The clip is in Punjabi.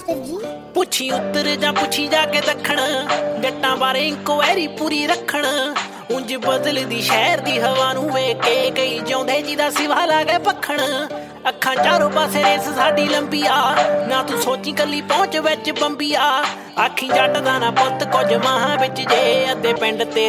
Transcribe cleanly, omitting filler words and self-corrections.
ਪੁੱਛੀ ਉੱਤਰ ਜਾਂ ਪੁੱਛੀ ਜਾ ਕੇ ਦੱਖਣ, ਜੱਟਾਂ ਬਾਰੇ ਇਨਕੁਆਇਰੀ ਪੂਰੀ ਰੱਖਣ। ਉਂਝ ਬਦਲਦੀ ਸ਼ਹਿਰ ਦੀ ਹਵਾ ਨੂੰ ਵੇਖ ਕੇ ਕਈ ਜਿਉਂਦੇ ਜਿਹਦਾ ਸਿਵਾ ਲਾ ਗਏ ਭਖਣ। ਅੱਖਾਂ ਚਾਰੋਂ ਪਾਸੇ ਰੇਸ ਸਾਡੀ ਲੰਬੀ ਆ, ਨਾ ਤੂੰ ਸੋਚੀ ਕੱਲੀ ਪਹੁੰਚ ਵਿੱਚ ਬੰਬੀ ਆ। ਆਖੀ ਜੱਟ ਦਾ ਨਾ ਪੁੱਤ ਕੁਝ ਮਾਹਾਂ ਵਿੱਚ ਜੇ, ਅੱਧੇ ਪਿੰਡ ਤੇ